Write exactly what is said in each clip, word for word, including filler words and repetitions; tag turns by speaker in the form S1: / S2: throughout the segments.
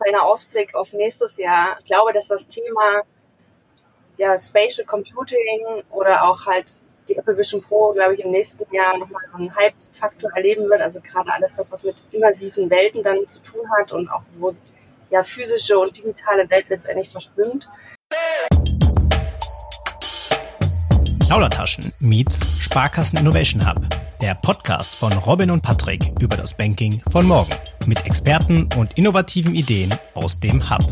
S1: kleiner Ausblick auf nächstes Jahr. Ich glaube, dass das Thema ja, Spatial Computing oder auch halt die Apple Vision Pro, glaube ich, im nächsten Jahr nochmal so einen Hype-Faktor erleben wird. Also gerade alles das, was mit immersiven Welten dann zu tun hat und auch wo ja physische und digitale Welt letztendlich verschwimmt.
S2: Plaudertaschen meets Sparkassen Innovation Hub. Der Podcast von Robin und Patrick über das Banking von morgen. Mit Experten und innovativen Ideen aus dem Hub.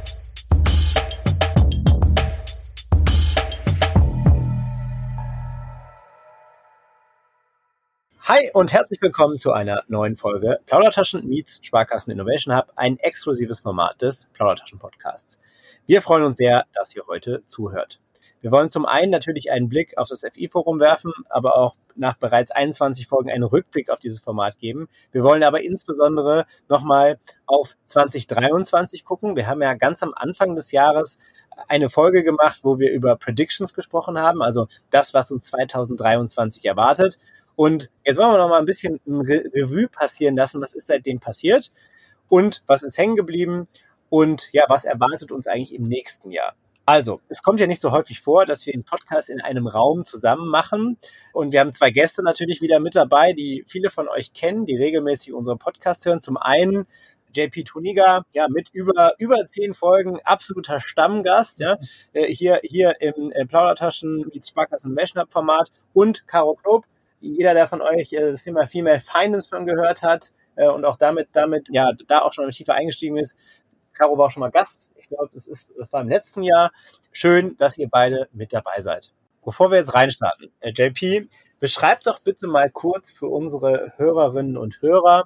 S3: Hi und herzlich willkommen zu einer neuen Folge Plaudertaschen meets Sparkassen Innovation Hub, ein exklusives Format des Plaudertaschen Podcasts. Wir freuen uns sehr, dass ihr heute zuhört. Wir wollen zum einen natürlich einen Blick auf das F I-Forum werfen, aber auch nach bereits einundzwanzig Folgen einen Rückblick auf dieses Format geben. Wir wollen aber insbesondere nochmal auf zwanzig dreiundzwanzig gucken. Wir haben ja ganz am Anfang des Jahres eine Folge gemacht, wo wir über Predictions gesprochen haben, also das, was uns zwanzig dreiundzwanzig erwartet. Und jetzt wollen wir noch mal ein bisschen ein Re- Revue passieren lassen, was ist seitdem passiert und was ist hängen geblieben und ja, was erwartet uns eigentlich im nächsten Jahr. Also, es kommt ja nicht so häufig vor, dass wir einen Podcast in einem Raum zusammen machen. Und wir haben zwei Gäste natürlich wieder mit dabei, die viele von euch kennen, die regelmäßig unseren Podcast hören. Zum einen J P Tuniga, ja, mit über über zehn Folgen, absoluter Stammgast, ja, hier hier im Plaudertaschen mit Sparkassen Innovation Hub Format, und Caro Knob. Jeder, der von euch das Thema Female Finance schon gehört hat und auch damit damit ja da auch schon tiefer eingestiegen ist. Caro war auch schon mal Gast. Ich glaube, das ist, das war im letzten Jahr. Schön, dass ihr beide mit dabei seid. Bevor wir jetzt reinstarten, äh, J P, beschreib doch bitte mal kurz für unsere Hörerinnen und Hörer,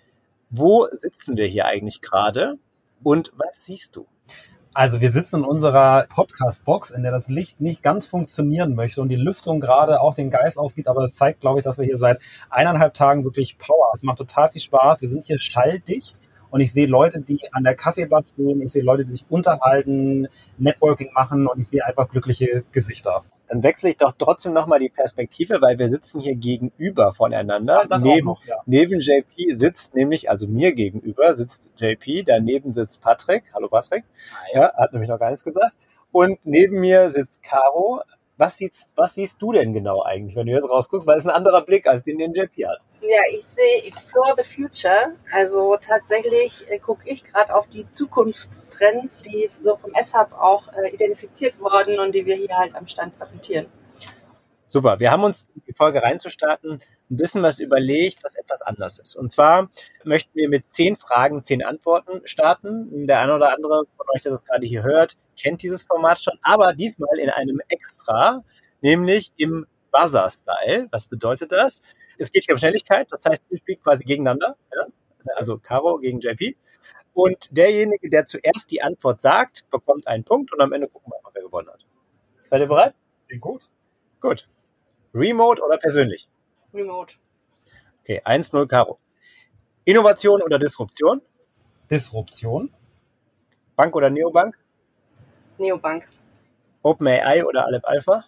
S3: wo sitzen wir hier eigentlich gerade und was siehst du?
S4: Also wir sitzen in unserer Podcast-Box, in der das Licht nicht ganz funktionieren möchte und die Lüftung gerade auch den Geist ausgibt, aber es zeigt, glaube ich, dass wir hier seit eineinhalb Tagen wirklich Power. Es macht total viel Spaß. Wir sind hier schalldicht. Und ich sehe Leute, die an der Kaffeebar stehen, ich sehe Leute, die sich unterhalten, Networking machen und ich sehe einfach glückliche Gesichter.
S3: Dann wechsle ich doch trotzdem nochmal die Perspektive, weil wir sitzen hier gegenüber voneinander.
S4: Ach, das
S3: neben,
S4: auch noch, ja.
S3: Neben J P sitzt nämlich, also mir gegenüber sitzt J P, daneben sitzt Patrick. Hallo Patrick. Hi. Ja, hat nämlich noch gar nichts gesagt. Und neben mir sitzt Caro. Was siehst, was siehst du denn genau eigentlich, wenn du jetzt rausguckst? Weil es ein anderer Blick als den, den J P hat.
S1: Ja, ich sehe Explore the Future. Also tatsächlich äh, gucke ich gerade auf die Zukunftstrends, die so vom S-Hub auch äh, identifiziert wurden und die wir hier halt am Stand präsentieren.
S3: Super, wir haben uns in die Folge reinzustarten ein bisschen was überlegt, was etwas anders ist. Und zwar möchten wir mit zehn Fragen, zehn Antworten starten. Der eine oder andere von euch, der das gerade hier hört, kennt dieses Format schon, aber diesmal in einem Extra, nämlich im Buzzer-Style. Was bedeutet das? Es geht hier um Schnelligkeit, das heißt, wir spielen quasi gegeneinander, ja? Also Caro gegen J P. Und derjenige, der zuerst die Antwort sagt, bekommt einen Punkt und am Ende gucken wir mal, wer gewonnen hat. Seid ihr bereit?
S4: Klingt gut.
S3: Gut. Remote oder persönlich?
S1: Remote.
S3: Okay, eins null Caro. Innovation oder Disruption?
S4: Disruption.
S3: Bank oder Neobank?
S1: Neobank.
S3: OpenAI oder Aleph Alpha?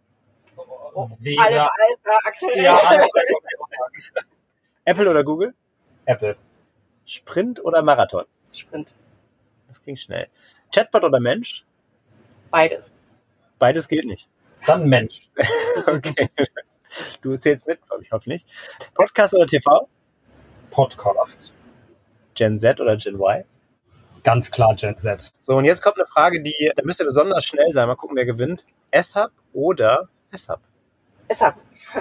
S4: Weder.
S1: Aleph Alpha aktuell.
S4: Ja, Aleph Alpha.
S3: Apple oder Google?
S4: Apple.
S3: Sprint oder Marathon?
S1: Sprint.
S3: Das ging schnell. Chatbot oder Mensch?
S1: Beides.
S3: Beides gilt nicht.
S4: Dann Mensch.
S3: Okay. Du zählst mit, glaube ich, hoffentlich. Podcast oder T V?
S4: Podcast.
S3: Gen Z oder Gen Y?
S4: Ganz klar Gen Z.
S3: So, und jetzt kommt eine Frage, die, da müsst ihr besonders schnell sein. Mal gucken, wer gewinnt. S-Hub oder S-Hub?
S1: S-Hub.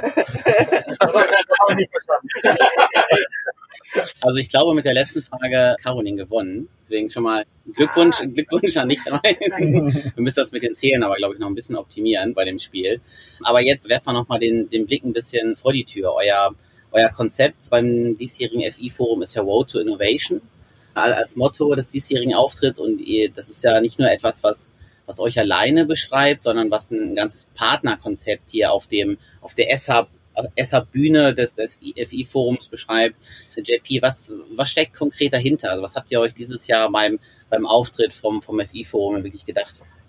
S5: Also ich glaube, mit der letzten Frage Caroline gewonnen. Deswegen schon mal Glückwunsch, ah. Glückwunsch an dich. Wir müssen das mit den Zählen aber, glaube ich, noch ein bisschen optimieren bei dem Spiel. Aber jetzt werfen wir nochmal den, den Blick ein bisschen vor die Tür. Euer, euer Konzept beim diesjährigen F I-Forum ist ja Road to Innovation als Motto des diesjährigen Auftritts. Und ihr, das ist ja nicht nur etwas, was was euch alleine beschreibt, sondern was ein ganzes Partnerkonzept hier auf dem auf der S-Hub S-Hub-Bühne des, des F I-Forums beschreibt. J P, was, was steckt konkret dahinter? Also was habt ihr euch dieses Jahr beim, beim Auftritt vom, vom F I-Forum wirklich gedacht?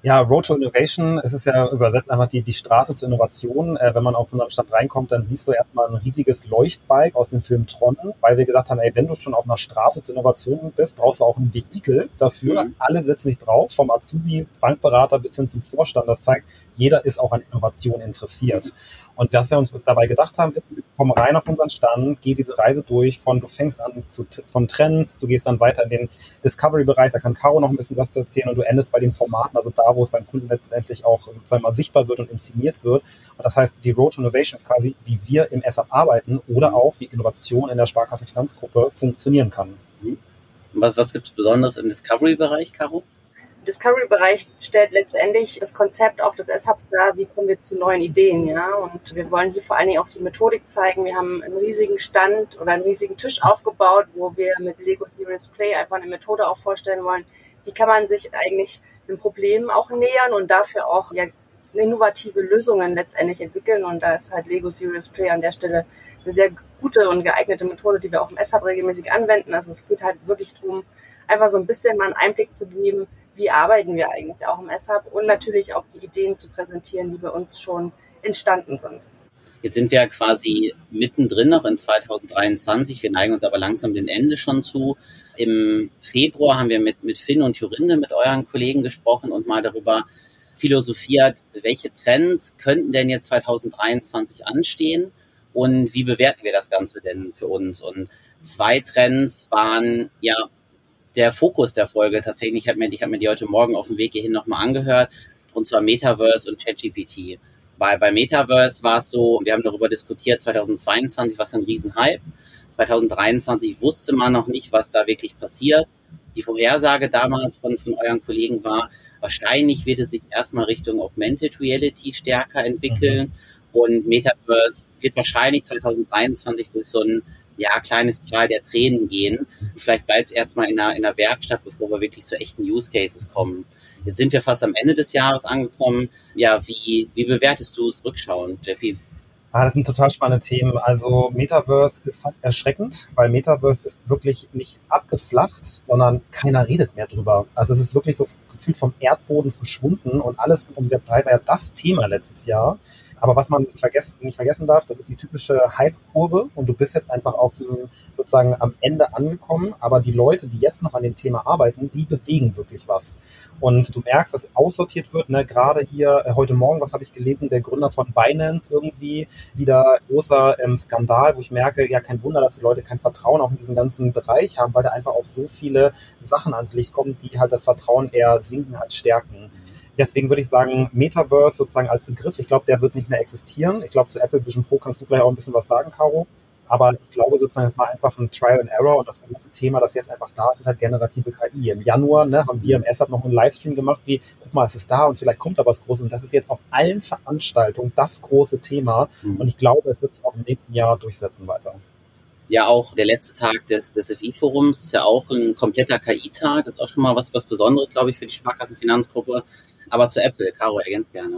S4: Ja, Road to Innovation, es ist ja übersetzt einfach die, die Straße zur Innovation. Äh, wenn man auf unserem Stand reinkommt, dann siehst du erstmal ein riesiges Leuchtbike aus dem Film Tron, weil wir gesagt haben, ey, wenn du schon auf einer Straße zur Innovation bist, brauchst du auch ein Vehikel dafür. Mhm. Alle setzen sich drauf, vom Azubi, Bankberater bis hin zum Vorstand. Das zeigt, jeder ist auch an Innovation interessiert. Und was wir uns dabei gedacht haben, ist, komm rein auf unseren Stand, geh diese Reise durch, von du fängst an zu, von Trends, du gehst dann weiter in den Discovery-Bereich, da kann Caro noch ein bisschen was zu erzählen und du endest bei den Formaten, also da, wo es beim Kunden letztendlich auch sozusagen mal sichtbar wird und inszeniert wird. Und das heißt, die Road to Innovation ist quasi, wie wir im S A P arbeiten oder auch wie Innovation in der Sparkassenfinanzgruppe funktionieren kann.
S5: Und was, was gibt es Besonderes im Discovery-Bereich, Caro?
S1: Discovery-Bereich stellt letztendlich das Konzept auch des S Hubs dar, wie kommen wir zu neuen Ideen, ja, und wir wollen hier vor allen Dingen auch die Methodik zeigen. Wir haben einen riesigen Stand oder einen riesigen Tisch aufgebaut, wo wir mit Lego Serious Play einfach eine Methode auch vorstellen wollen, wie kann man sich eigentlich dem Problem auch nähern und dafür auch ja innovative Lösungen letztendlich entwickeln, und da ist halt Lego Serious Play an der Stelle eine sehr gute und geeignete Methode, die wir auch im S Hub regelmäßig anwenden. Also es geht halt wirklich darum, einfach so ein bisschen mal einen Einblick zu geben, wie arbeiten wir eigentlich auch im S Hub und natürlich auch die Ideen zu präsentieren, die bei uns schon entstanden sind.
S5: Jetzt sind wir quasi mittendrin noch in zwanzig dreiundzwanzig. Wir neigen uns aber langsam dem Ende schon zu. Im Februar haben wir mit, mit Finn und Jorinde, mit euren Kollegen gesprochen und mal darüber philosophiert, welche Trends könnten denn jetzt zwanzig dreiundzwanzig anstehen und wie bewerten wir das Ganze denn für uns? Und zwei Trends waren ja der Fokus der Folge tatsächlich. Ich habe mir, ich hab mir die heute Morgen auf dem Weg hierhin nochmal angehört, und zwar Metaverse und ChatGPT. Bei, bei Metaverse war es so, wir haben darüber diskutiert, zwanzig zweiundzwanzig war es ein Riesenhype. zwanzig dreiundzwanzig wusste man noch nicht, was da wirklich passiert. Die Vorhersage damals von, von euren Kollegen war, wahrscheinlich wird es sich erstmal Richtung Augmented Reality stärker entwickeln, mhm. und Metaverse wird wahrscheinlich zwanzig dreiundzwanzig durch so ein ja, kleines Tal der Tränen gehen. Vielleicht bleibt es erstmal in einer, in einer Werkstatt, bevor wir wirklich zu echten Use Cases kommen. Jetzt sind wir fast am Ende des Jahres angekommen. Ja, wie, wie bewertest du es rückschauend, Jeffy?
S4: Ah, das sind total spannende Themen. Also Metaverse ist fast erschreckend, weil Metaverse ist wirklich nicht abgeflacht, sondern keiner redet mehr drüber. Also es ist wirklich so gefühlt vom Erdboden verschwunden, und alles um Web drei war ja das Thema letztes Jahr. Aber was man vergessen, nicht vergessen darf, das ist die typische Hype-Kurve, und du bist jetzt einfach auf dem, sozusagen am Ende angekommen. Aber die Leute, die jetzt noch an dem Thema arbeiten, die bewegen wirklich was. Und du merkst, dass aussortiert wird, ne? Gerade hier äh, heute Morgen, was habe ich gelesen, der Gründer von Binance irgendwie, wieder großer ähm, Skandal, wo ich merke, ja, kein Wunder, dass die Leute kein Vertrauen auch in diesen ganzen Bereich haben, weil da einfach auch so viele Sachen ans Licht kommen, die halt das Vertrauen eher sinken als stärken. Deswegen würde ich sagen, Metaverse sozusagen als Begriff, ich glaube, der wird nicht mehr existieren. Ich glaube, zu Apple Vision Pro kannst du gleich auch ein bisschen was sagen, Caro. Aber ich glaube sozusagen, es war einfach ein Trial and Error, und das große Thema, das jetzt einfach da ist, ist halt generative K I. Im Januar ne, haben wir im S Hub noch einen Livestream gemacht, wie, guck mal, es ist da und vielleicht kommt da was Großes. Und das ist jetzt auf allen Veranstaltungen das große Thema. Mhm. Und ich glaube, es wird sich auch im nächsten Jahr durchsetzen weiter.
S5: Ja, auch der letzte Tag des, des F I-Forums ist ja auch ein kompletter K I-Tag. Das ist auch schon mal was, was Besonderes, glaube ich, für die Sparkassenfinanzgruppe. Aber zu Apple, Caro, ergänzt gerne.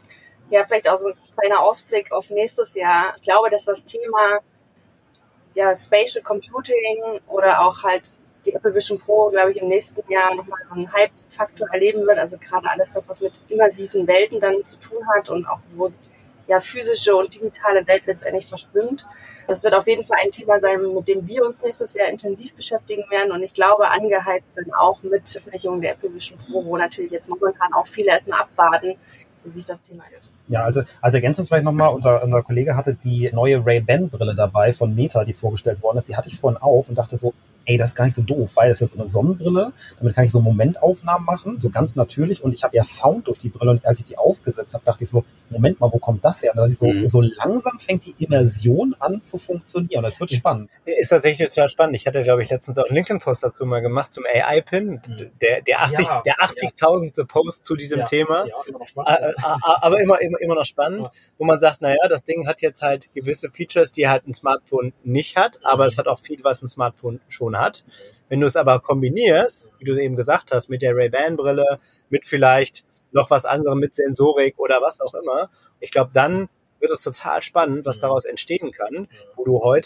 S1: Ja, vielleicht auch so ein kleiner Ausblick auf nächstes Jahr. Ich glaube, dass das Thema ja, Spatial Computing oder auch halt die Apple Vision Pro, glaube ich, im nächsten Jahr nochmal so einen Hype-Faktor erleben wird. Also gerade alles das, was mit immersiven Welten dann zu tun hat und auch wo ja physische und digitale Welt letztendlich verschwimmt. Das wird auf jeden Fall ein Thema sein, mit dem wir uns nächstes Jahr intensiv beschäftigen werden. Und ich glaube, angeheizt dann auch mit Veröffentlichung der Apple Vision Pro, wo natürlich jetzt momentan auch viele erstmal abwarten, wie sich das Thema wird.
S4: Ja, also als Ergänzung vielleicht nochmal, unser, unser Kollege hatte die neue Ray-Ban-Brille dabei von Meta, die vorgestellt worden ist. Die hatte ich vorhin auf und dachte so, ey, das ist gar nicht so doof, weil es ist so eine Sonnenbrille, damit kann ich so Momentaufnahmen machen, so ganz natürlich, und ich habe ja Sound durch die Brille, und als ich die aufgesetzt habe, dachte ich so, Moment mal, wo kommt das her? Und dann dachte ich so, mhm. so langsam fängt die Immersion an zu funktionieren. Das wird spannend.
S3: Ist tatsächlich total spannend. Ich hatte, glaube ich, letztens auch einen LinkedIn-Post dazu mal gemacht zum A I-Pin, mhm. der, der achtzig, ja, der achtzigtausendste ja. Post zu diesem
S4: ja,
S3: Thema.
S4: Ja, immer noch spannend.
S3: Äh, aber immer, immer, immer noch spannend, ja. wo man sagt, naja, das Ding hat jetzt halt gewisse Features, die halt ein Smartphone nicht hat, aber mhm. es hat auch viel, was ein Smartphone schon hat. Wenn du es aber kombinierst, wie du eben gesagt hast, mit der Ray-Ban-Brille, mit vielleicht noch was anderem, mit Sensorik oder was auch immer, ich glaube, dann wird es total spannend, was daraus entstehen kann, wo du heute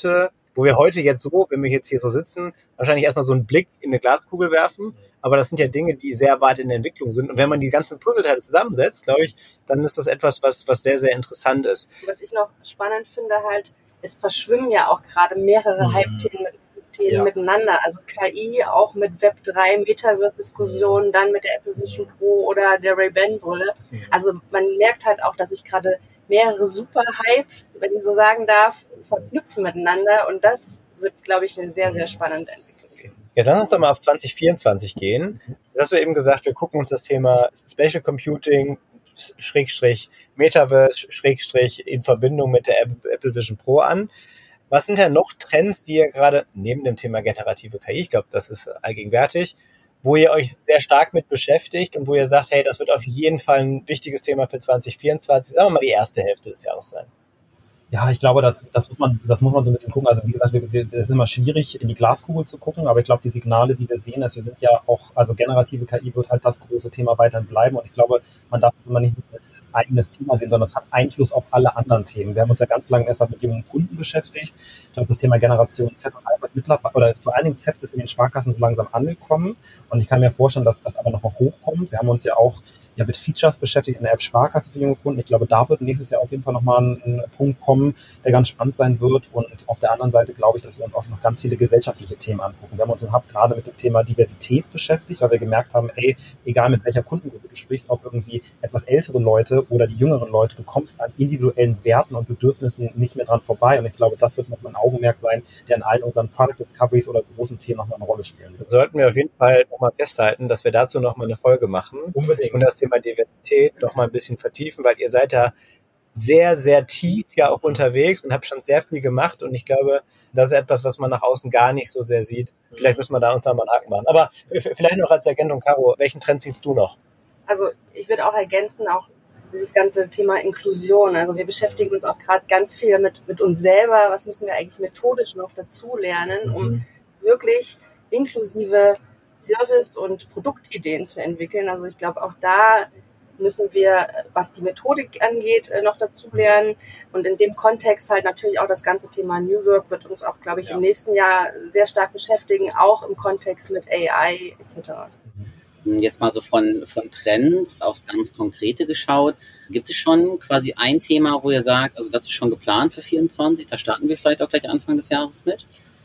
S3: wo wir heute jetzt so, wenn wir jetzt hier so sitzen, wahrscheinlich erstmal so einen Blick in eine Glaskugel werfen. Aber das sind ja Dinge, die sehr weit in der Entwicklung sind. Und wenn man die ganzen Puzzleteile zusammensetzt, glaube ich, dann ist das etwas, was, was sehr, sehr interessant ist.
S1: Was ich noch spannend finde halt, es verschwimmen ja auch gerade mehrere mhm. Hype-Themen Themen ja. miteinander. Also K I auch mit Web drei, Metaverse-Diskussionen, mhm. dann mit der Apple Vision Pro oder der Ray-Ban-Brille. Mhm. Also man merkt halt auch, dass sich gerade mehrere Super-Hypes, wenn ich so sagen darf, verknüpfen miteinander. Und das wird, glaube ich, eine sehr, sehr spannende Entwicklung.
S3: Jetzt lass uns doch mal auf zwanzig vierundzwanzig gehen. Jetzt hast du eben gesagt, wir gucken uns das Thema Spatial Computing, Schrägstrich Metaverse, Schrägstrich in Verbindung mit der Apple Vision Pro an. Was sind denn noch Trends, die ihr gerade neben dem Thema generative K I, ich glaube, das ist allgegenwärtig, wo ihr euch sehr stark mit beschäftigt und wo ihr sagt, hey, das wird auf jeden Fall ein wichtiges Thema für zwanzig vierundzwanzig, sagen wir mal die erste Hälfte des Jahres sein?
S4: Ja, ich glaube, das, das muss man, das muss man so ein bisschen gucken. Also wie gesagt, wir, wir, es ist immer schwierig, in die Glaskugel zu gucken, aber ich glaube, die Signale, die wir sehen, dass wir sind ja auch, also generative K I wird halt das große Thema weiterhin bleiben und ich glaube, man darf es immer nicht als eigenes Thema sehen, sondern es hat Einfluss auf alle anderen Themen. Wir haben uns ja ganz lange erst mit dem Kunden beschäftigt. Ich glaube, das Thema Generation Z und Alpha ist mittlerweile, oder vor allen Dingen Z ist in den Sparkassen so langsam angekommen und ich kann mir vorstellen, dass das aber noch mal hochkommt. Wir haben uns ja auch ja mit Features beschäftigt in der App Sparkasse für junge Kunden. Ich glaube, da wird nächstes Jahr auf jeden Fall nochmal ein, ein Punkt kommen, der ganz spannend sein wird. Und auf der anderen Seite glaube ich, dass wir uns auch noch ganz viele gesellschaftliche Themen angucken. Wir haben uns im Hub gerade mit dem Thema Diversität beschäftigt, weil wir gemerkt haben, ey, egal mit welcher Kundengruppe du sprichst, ob irgendwie etwas ältere Leute oder die jüngeren Leute, du kommst an individuellen Werten und Bedürfnissen nicht mehr dran vorbei. Und ich glaube, das wird nochmal ein Augenmerk sein, der in allen unseren Product Discoveries oder großen Themen nochmal eine Rolle spielen wird.
S3: Sollten wir auf jeden Fall nochmal festhalten, dass wir dazu nochmal eine Folge machen.
S4: Unbedingt.
S3: Und das Thema Diversität noch mal ein bisschen vertiefen, weil ihr seid da sehr, sehr tief ja auch unterwegs und habt schon sehr viel gemacht und ich glaube, das ist etwas, was man nach außen gar nicht so sehr sieht. Vielleicht müssen wir da uns noch mal einen Haken machen. Aber vielleicht noch als Ergänzung, Caro, welchen Trend siehst du noch?
S1: Also ich würde auch ergänzen, auch dieses ganze Thema Inklusion. Also wir beschäftigen uns auch gerade ganz viel mit, mit uns selber. Was müssen wir eigentlich methodisch noch dazu lernen, um mhm. wirklich inklusive Service- und Produktideen zu entwickeln. Also ich glaube, auch da müssen wir, was die Methodik angeht, noch dazu lernen. Und in dem Kontext halt natürlich auch das ganze Thema New Work wird uns auch, glaube ich, ja. im nächsten Jahr sehr stark beschäftigen, auch im Kontext mit A I et cetera.
S5: Jetzt mal so von, von Trends aufs ganz Konkrete geschaut. Gibt es schon quasi ein Thema, wo ihr sagt, also das ist schon geplant für vierundzwanzig, da starten wir vielleicht auch gleich Anfang des Jahres mit?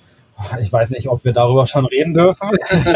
S4: Ich weiß nicht, ob wir darüber schon reden dürfen.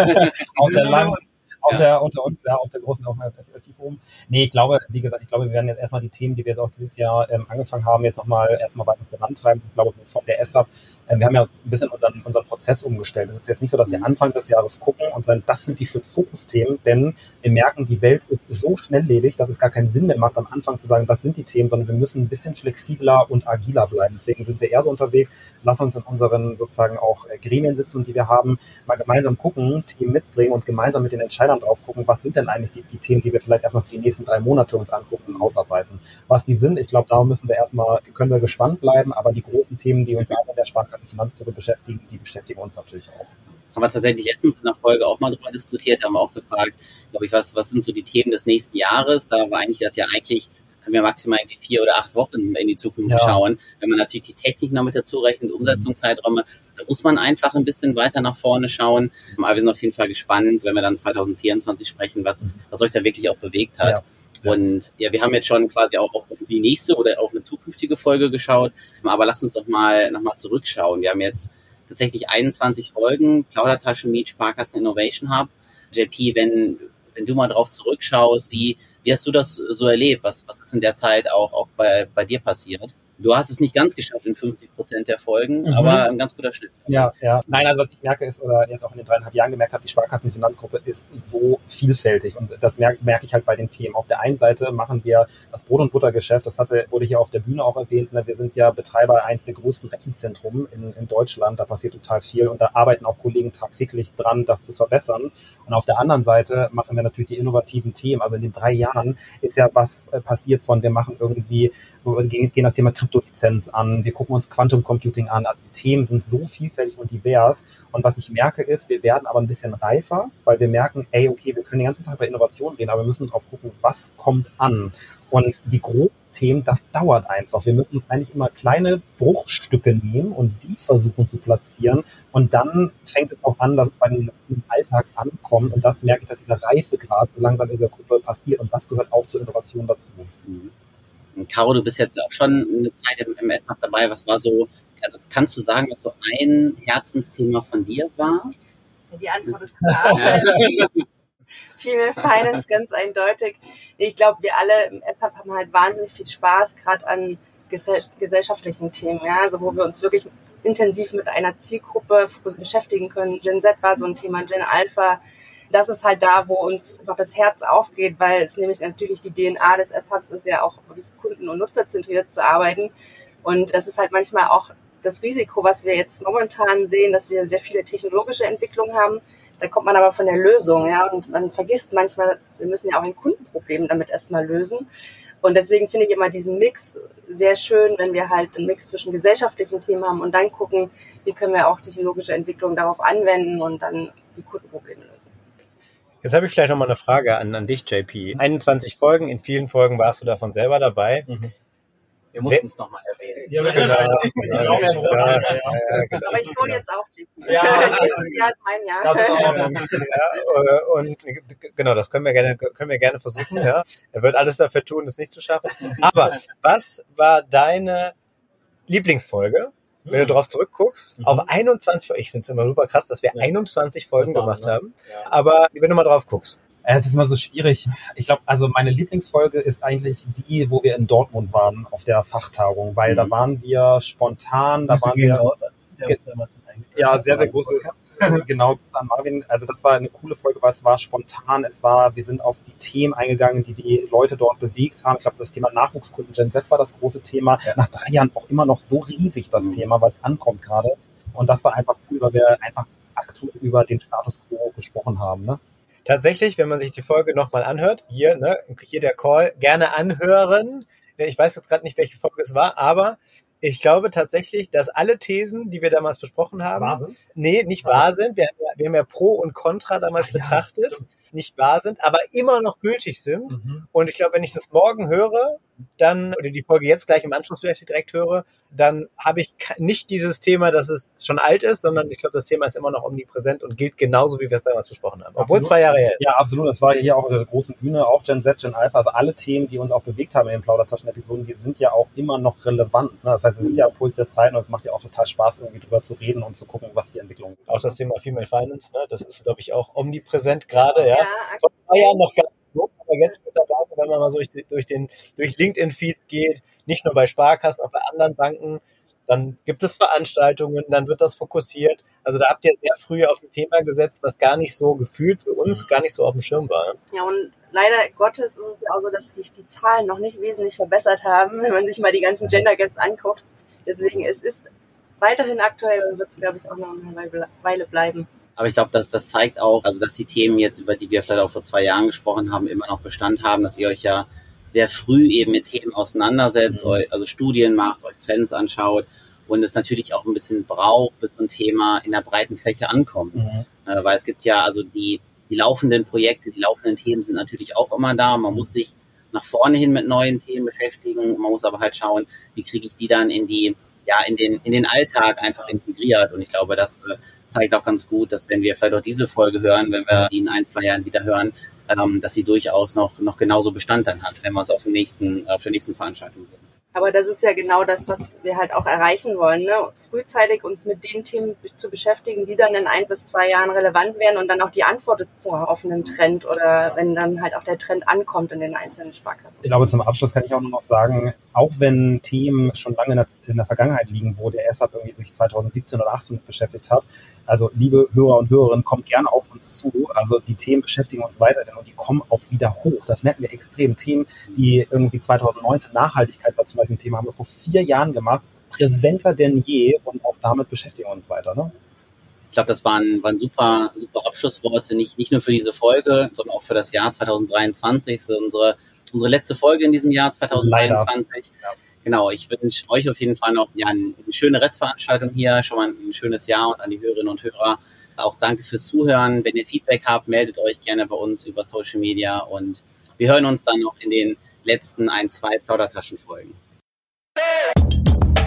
S4: Auf der langen Auf ja. der, unter uns, ja, auf der großen, auf dem F F I-Forum. Nee, ich glaube, wie gesagt, ich glaube, wir werden jetzt erstmal die Themen, die wir jetzt auch dieses Jahr ähm, angefangen haben, jetzt nochmal erstmal weiter vorantreiben. Ich glaube, von der S A P, ähm, wir haben ja ein bisschen unseren, unseren Prozess umgestellt. Es ist jetzt nicht so, dass wir Anfang des Jahres gucken und sagen, das sind die fünf Fokusthemen, denn wir merken, die Welt ist so schnelllebig, dass es gar keinen Sinn mehr macht, am Anfang zu sagen, das sind die Themen, sondern wir müssen ein bisschen flexibler und agiler bleiben. Deswegen sind wir eher so unterwegs, lassen uns in unseren sozusagen auch Gremien sitzen, die wir haben, mal gemeinsam gucken, Themen mitbringen und gemeinsam mit den Entscheidern drauf gucken, was sind denn eigentlich die, die Themen, die wir vielleicht erstmal für die nächsten drei Monate uns angucken und ausarbeiten. Was die sind, ich glaube, da müssen wir erstmal, können wir gespannt bleiben, aber die großen Themen, die uns in der Sparkassenfinanzgruppe beschäftigen, die beschäftigen uns natürlich auch.
S5: Haben wir tatsächlich letztens in der Folge auch mal drüber diskutiert, haben wir auch gefragt, glaube ich, was, was sind so die Themen des nächsten Jahres? Da war eigentlich, das ja eigentlich, können wir maximal irgendwie vier oder acht Wochen in die Zukunft ja. schauen. Wenn man natürlich die Technik noch mit dazu rechnet, Umsetzungszeiträume, da muss man einfach ein bisschen weiter nach vorne schauen. Aber wir sind auf jeden Fall gespannt, wenn wir dann zwanzig vierundzwanzig sprechen, was, was euch da wirklich auch bewegt hat. Ja. Ja. Und ja, wir haben jetzt schon quasi auch auf die nächste oder auf eine zukünftige Folge geschaut. Aber lasst uns doch mal nochmal zurückschauen. Wir haben jetzt tatsächlich einundzwanzig Folgen, Plaudertaschen, Meet, Sparkassen, Innovation Hub. J P, wenn, wenn du mal drauf zurückschaust, wie, wie hast du das so erlebt? Was, was ist in der Zeit auch, auch bei, bei dir passiert? Du hast es nicht ganz geschafft in fünfzig Prozent der Folgen, mhm. aber ein ganz guter Schnitt.
S4: Ja, ja. Nein, also was ich merke ist, oder jetzt auch in den dreieinhalb Jahren gemerkt habe, die Sparkassenfinanzgruppe ist so vielfältig und das merke, merke ich halt bei den Themen. Auf der einen Seite machen wir das Brot- und Buttergeschäft, das hatte, wurde hier auf der Bühne auch erwähnt, ne? Wir sind ja Betreiber eines der größten Rechenzentren in, in Deutschland, da passiert total viel und da arbeiten auch Kollegen tagtäglich dran, das zu verbessern. Und auf der anderen Seite machen wir natürlich die innovativen Themen. Also in den drei Jahren ist ja was äh, passiert von, wir machen irgendwie, wir gehen, gehen das Thema Kryptolizenz an, wir gucken uns Quantum Computing an. Also die Themen sind so vielfältig und divers. Und was ich merke ist, wir werden aber ein bisschen reifer, weil wir merken, ey, okay, wir können den ganzen Tag bei Innovation reden, aber wir müssen drauf gucken, was kommt an. Und die großen Themen, das dauert einfach. Wir müssen uns eigentlich immer kleine Bruchstücke nehmen und die versuchen zu platzieren. Und dann fängt es auch an, dass es bei den im Alltag ankommt. Und das merke ich, dass dieser Reifegrad so langsam in der Gruppe passiert. Und das gehört auch zur Innovation dazu.
S5: Mhm. Und Caro, du bist jetzt auch schon eine Zeit im, im S-Hub dabei. Was war so, also kannst du sagen, was so ein Herzensthema von dir war?
S1: Die Antwort ist klar. Female Finance, ganz eindeutig. Ich glaube, wir alle im S-Hub haben halt wahnsinnig viel Spaß, gerade an gesell- gesellschaftlichen Themen, ja, also wo wir uns wirklich intensiv mit einer Zielgruppe beschäftigen können. Gen Z war so ein Thema, Gen Alpha. Das ist halt da, wo uns einfach das Herz aufgeht, weil es nämlich natürlich die D N A des S-Hubs ist ja auch wirklich kunden- und nutzerzentriert zu arbeiten. Und das ist halt manchmal auch das Risiko, was wir jetzt momentan sehen, dass wir sehr viele technologische Entwicklungen haben. Da kommt man aber von der Lösung, ja, und man vergisst manchmal, wir müssen ja auch ein Kundenproblem damit erstmal lösen. Und deswegen finde ich immer diesen Mix sehr schön, wenn wir halt einen Mix zwischen gesellschaftlichen Themen haben und dann gucken, wie können wir auch technologische Entwicklungen darauf anwenden und dann die Kundenprobleme lösen.
S3: Jetzt habe ich vielleicht nochmal eine Frage an, an dich, J P. einundzwanzig Folgen, in vielen Folgen warst du davon selber dabei.
S5: Mhm. Wir mussten es nochmal erwähnen.
S3: Ja, genau. Ja, ja, ja, genau.
S1: Aber ich hole jetzt auch J P.
S4: Ja,
S1: nächstes Jahr ist mein Jahr.
S4: Das ist auch
S3: Ja, und genau, das können wir gerne, können wir gerne versuchen. Ja. Er wird alles dafür tun, es nicht zu schaffen. Aber was war deine Lieblingsfolge, wenn du darauf zurückguckst?
S4: Mhm.
S3: Auf einundzwanzig Folgen. Ich finde es immer super krass, dass wir
S4: Ja.
S3: einundzwanzig Folgen
S4: Das war,
S3: gemacht
S4: ne?
S3: haben.
S4: Ja.
S3: Aber wenn du mal drauf guckst.
S4: Es ist immer so schwierig. Ich glaube, also meine Lieblingsfolge ist eigentlich die, wo wir in Dortmund waren auf der Fachtagung, weil
S3: Mhm.
S4: da waren wir spontan, da waren wir ja sehr, sehr große, genau, an Marvin, also das war eine coole Folge, weil es war spontan, es war, wir sind auf die Themen eingegangen, die die Leute dort bewegt haben. Ich glaube, das Thema Nachwuchskunden Gen Z war das große Thema.
S3: Ja.
S4: Nach drei Jahren auch immer noch so riesig das
S5: Mhm.
S4: Thema, weil es ankommt gerade. Und das war einfach cool, weil wir einfach aktuell über den Status Quo gesprochen haben, ne?
S3: Tatsächlich, wenn man sich die Folge nochmal anhört, hier, ne, hier der Call, gerne anhören. Ich weiß jetzt gerade nicht, welche Folge es war, aber ich glaube tatsächlich, dass alle Thesen, die wir damals besprochen haben,
S4: Wahr sind?
S3: nee, nicht wahr sind. Wir, haben ja- wir haben ja Pro und Contra damals
S4: Ach ja,
S3: betrachtet,
S4: stimmt.
S3: nicht wahr sind, aber immer noch gültig sind.
S4: Mhm.
S3: Und ich glaube, wenn ich das morgen höre, dann, oder die Folge jetzt gleich im Anschluss vielleicht direkt höre, dann habe ich ke- nicht dieses Thema, dass es schon alt ist, sondern ich glaube, das Thema ist immer noch omnipräsent und gilt genauso, wie wir es damals besprochen haben. Obwohl
S4: Absolut.
S3: es zwei Jahre her ist.
S4: Ja, absolut. Das war hier auch auf der großen Bühne, auch Gen Z, Gen Alpha, also alle Themen, die uns auch bewegt haben in den Plaudertaschen-Episoden, die sind ja auch immer noch relevant. Ne? Das heißt, wir sind ja am Puls der Zeit und es macht ja auch total Spaß, irgendwie drüber zu reden und zu gucken, was die Entwicklung ist.
S3: Auch das Thema Female Finance, ne, das ist, glaube ich, auch omnipräsent gerade, ja.
S1: Ja,
S3: Vor zwei Jahren noch gar nicht so, aber jetzt mittlerweile, wenn man mal so durch, die- durch den durch LinkedIn-Feed geht, nicht nur bei Sparkassen, auch bei anderen Banken, dann gibt es Veranstaltungen, dann wird das fokussiert. Also da habt ihr sehr früh auf ein Thema gesetzt, was gar nicht so gefühlt für uns, gar nicht so auf dem Schirm war.
S1: Ja, und leider Gottes ist es ja auch so, dass sich die Zahlen noch nicht wesentlich verbessert haben, wenn man sich mal die ganzen Gender Gaps anguckt. Deswegen, es ist weiterhin aktuell und wird es, glaube ich, auch noch eine Weile bleiben.
S5: Aber ich glaube, dass das zeigt auch, also dass die Themen jetzt, über die wir vielleicht auch vor zwei Jahren gesprochen haben, immer noch Bestand haben, dass ihr euch ja sehr früh eben mit Themen auseinandersetzt,
S3: Mhm.
S5: eu- also Studien macht, euch Trends anschaut und es natürlich auch ein bisschen braucht, bis so ein Thema in der breiten Fläche ankommt.
S4: Mhm.
S5: Äh, weil es gibt ja, also die, die laufenden Projekte, die laufenden Themen sind natürlich auch immer da. Man muss sich nach vorne hin mit neuen Themen beschäftigen. Man muss aber halt schauen, wie kriege ich die dann in die, ja, in den, in den Alltag einfach integriert. Und ich glaube, das äh, zeigt auch ganz gut, dass wenn wir vielleicht auch diese Folge hören, wenn wir die in ein, zwei Jahren wieder hören, ähm, dass sie durchaus noch, noch genauso Bestand dann hat, wenn wir uns auf den nächsten, auf der nächsten Veranstaltung sehen.
S1: Aber das ist ja genau das, was wir halt auch erreichen wollen, ne? Frühzeitig uns mit den Themen zu beschäftigen, die dann in ein bis zwei Jahren relevant werden und dann auch die Antwort zu auf einen Trend oder wenn dann halt auch der Trend ankommt in den einzelnen Sparkassen.
S4: Ich glaube, zum Abschluss kann ich auch nur noch sagen, auch wenn Themen schon lange in der, in der Vergangenheit liegen, wo der S-Hub irgendwie sich zwanzig siebzehn oder achtzehn mit beschäftigt hat, also liebe Hörer und Hörerinnen, kommt gerne auf uns zu. Also die Themen beschäftigen uns weiterhin und die kommen auch wieder hoch. Das merken wir extrem. Themen, die irgendwie zwanzig neunzehn, Nachhaltigkeit war zum Beispiel ein Thema, haben wir vor vier Jahren gemacht, präsenter denn je und auch damit beschäftigen wir uns weiter. Ne?
S5: Ich glaube, das waren, waren super, super Abschlussworte, nicht, nicht nur für diese Folge, sondern auch für das Jahr zwanzig dreiundzwanzig, so unsere, unsere letzte Folge in diesem Jahr zwanzig dreiundzwanzig.
S4: Ja.
S5: Genau, ich wünsche euch auf jeden Fall noch ja, eine schöne Restveranstaltung hier, schon mal ein schönes Jahr und an die Hörerinnen und Hörer auch danke fürs Zuhören. Wenn ihr Feedback habt, meldet euch gerne bei uns über Social Media und wir hören uns dann noch in den letzten ein, zwei Plaudertaschenfolgen.